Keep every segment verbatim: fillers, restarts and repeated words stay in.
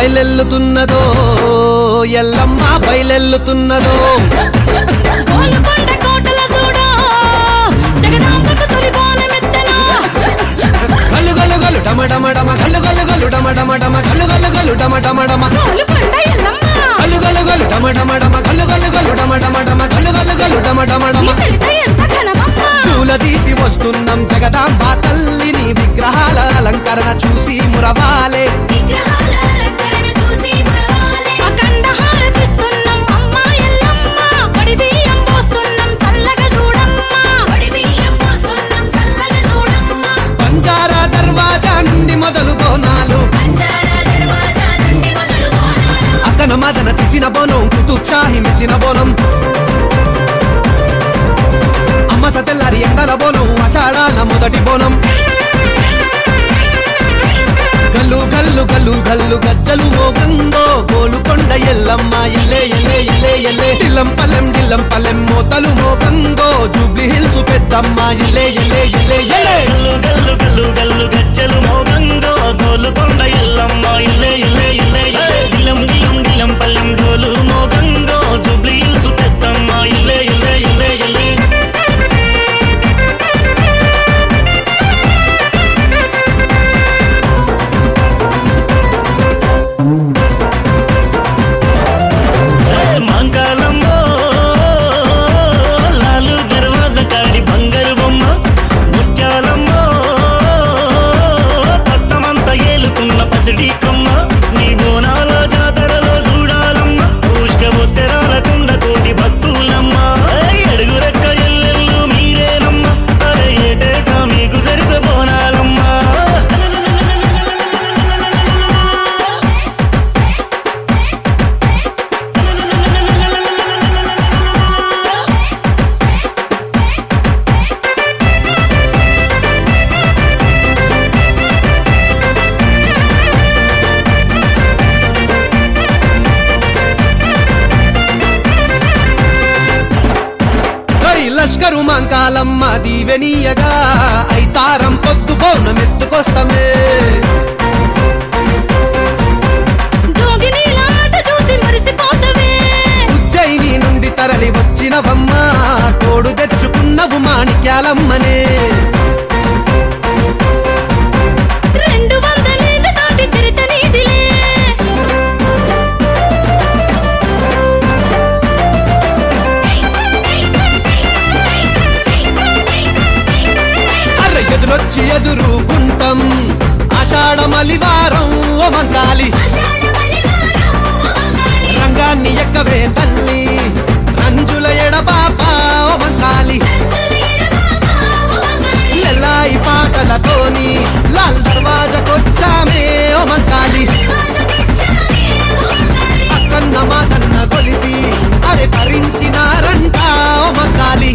బయలెల్లుతున్నదో ఎల్లమ్మ బయలెల్లుతున్నదో గోల్కొండ కోటల చూడో జగదాంబకు తొలి బోనమెత్తెనా గల్లు గల్లు గల్లు డమ డమ డమ గల్లు గల్లు గల్లు డమ డమ డమ గల్లు గల్లు గల్లు డమ డమ డమ గోల్కొండ ఎల్లమ్మ గల్లు గల్లు గల్లు డమ డమ డమ గల్లు గల్లు గల్లు డమ డమ డమ గల్లు గల్లు గల్లు డమ డమ డమ పెడితే ఎంత ఘనమమ్మ చూల తీసి వస్తున్నాం జగదాంబ తల్లిని విగ్రహాల అలంకరణ చూసి మురవాలే విగ్రహాల అలంకరణ చూసి మురవాలే అఖండ హారతిస్తున్నాం అమ్మ ఎల్లమ్మ పడి బియ్యం పోస్తున్నాం చల్లగా చూడమ్మ పడి బియ్యం పోస్తున్నాం చల్లగా చూడమ్మ పంజారా దర్వాజా నుండి మొదలు బోనాలు పంజారా దర్వాజా నుండి మొదలు బోనాలు అతన మదన తీసిన బోనం కుతుబ్ షాహి మెచ్చిన బోనం అమ్మ సతెల్లారి ఎండల బోనం అషాఢాన మొదటి బోనం గల్లు గల్లు గల్లు గల్లు గజ్జలు మోగందో గోలుకొండ ఎల్లమ్మ ఇల్లే ఇల్లే ఇల్లే ఇల్లే దిల్లం పల్లెం దిల్లం పల్లెం మోతలు మోగందో జూబ్లీ హిల్స్ పెద్దమ్మ ఇల్లే ఇల్లే ఇల్లే ఇల్లే గల్లు గల్లు గల్లు గజ్జలు మోగందో గోలుకొండ ఎల్లమ్మ ఇల్లే ఇల్లే ఇల్లే దిల్లం దిల్లం దిల్లం పల్లెం డోలు మోగందో జూబ్లీ హిల్స్ పెద్దమ్మ ఇల్లే ఇల్లే ఇల్లే ఇల్లే మంగళమ్మో లాలు దర్వాజ కాడి బంగారు బొమ్మ ముత్యాలమ్మో పట్టమంతా ఏలుకున్న పసిడి కొమ్మ నీ బోనాల జాతరలో చూడాలమ్మ పుష్కబొత్తెరాల కుండ కోటి భక్తులమ్మ అడుగు రెక్క ఎల్లెల్లు మీరేనమ్మ అరే ఏటేటా మీకు సరిపే బోనాలమ్మ లష్కరు మంకాలమ్మ దీవెనీయగా ఐతారం పొద్దు బోనమెత్తుకొస్తమే జోగినీలాట చూసి మురిసిపోతవే ఉజ్జయిని నుండి తరలి వచ్చినవమ్మ తోడు తెచ్చుకున్నవు మాణిక్యాలమ్మనే రెండు వందలేళ్ళ నాటి చరిత నీదిలే అర్ర ఎదురొచ్చి ఎదురు గుంటం ఆషాఢ మలివారం ఓ మంకాలి రంగాన్ని ఎక్కవే తల్లి రంజుల ఎడబాప ఓ మంకాలి లెల్లాయి పాటలతోని లాల్ దర్వాజకొచ్చామే ఓ మంకాలి అక్కన్న మాతన్న కొలిసి అరే తరించినారంట ఓ మంకాలి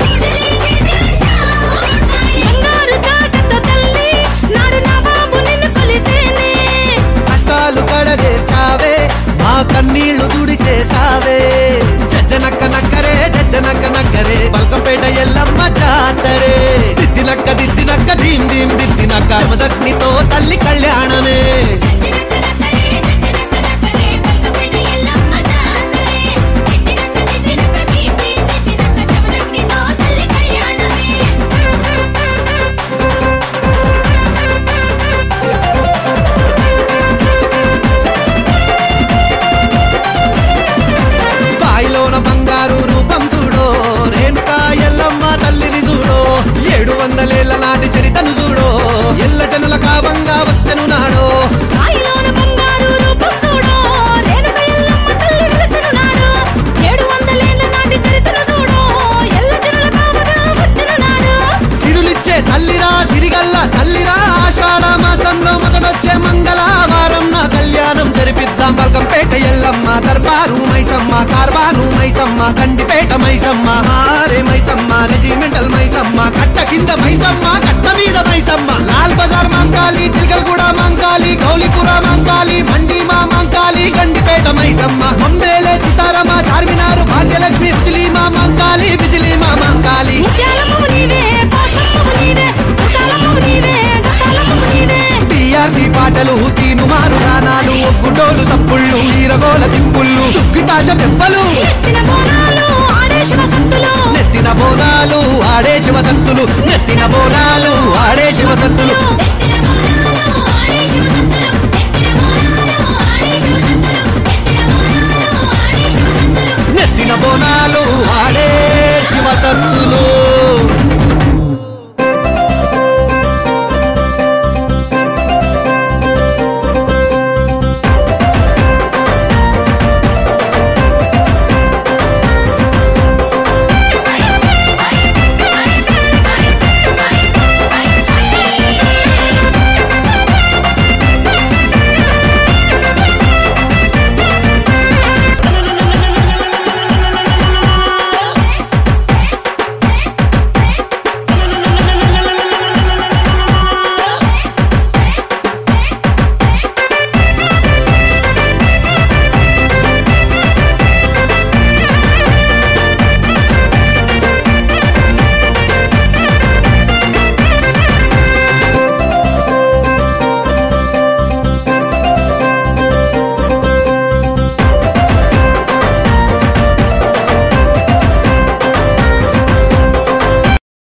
బంగారు చాటతో తల్లి నాడు నా బాబు నిన్ను కొలిసేనే కష్టాలు కడదేర్చావే మా కన్నీళ్లు తుడి చేసావే జజ్జనక్క నక్కరే జజ్జనక్క నక్కరే బల్కంపేట ఎల్లమ్మ జాతరే దిద్దినక్క దిద్దినక్క ధీం ధీం దిద్దినక్క మదగ్నితో తల్లి కళ్యాణమే బాయిలోన బంగారు రూపం చూడో రేణుకా ఎల్లమ్మ తల్లిని చూడో ఏడు వందలేళ్ల నాటి చరితను చూడో ఎల్ల జనుల కావంగా వచ్చను నాడో రాయిలోన బంగారు రూపం చూడో రేణుక ఎల్లమ్మ తల్లి వెలసెను నాడు ఏడు వందలేళ్ళ నాటి చరిత్రను చూడో ఎల్ల జనుల కావగా వచ్చెను నాడు సిరులిచ్చే తల్లిరా సిరిగల్ల తల్లిరా ఆషాఢ మాసంలో మొదటొచ్చే మంగళవారం నా కళ్యాణం జరిపిద్దాం బల్కంపేట ఎల్లమ్మ దర్బారు మైసమ్మ కార్వాను మైసమ్మ కండిపేట మైసమ్మ హారే మైసమ్మ రెజిమెంటల్ మైసమ్మ కట్ట కింద మైసమ్మ కట్ట మీద మైసమ్మ లాల్ బజార్ మంకాలి చిలకలగూడ మంకాలి గౌలిపుర మంకాలి మండిమా మంకాలి గండిపేట మైసమ్మ బొంబేలే సితారమ చార్మినారు భాగ్యలక్ష్మి బిజిలీమా మంకాలి బిజిలీమా మంకాలి ముత్యాలమ్మ నీవే పోషమ్మ నీవే ముత్యాలమ్మ నీవే డొక్కాలమ్మ నీవే టీఆర్సీ పాటలు తీను మారు గానాలు ఒగ్గు డోలు తప్పుళ్ళు ఈరగోల తిప్పుళ్ళు దుక్కితాశ దెబ్బలు నెత్తిన బోనాలు ఆడే శివసత్తులు నెత్తిన బోనాలు ఆడే శివసత్తులు నెత్తిన బోనాలు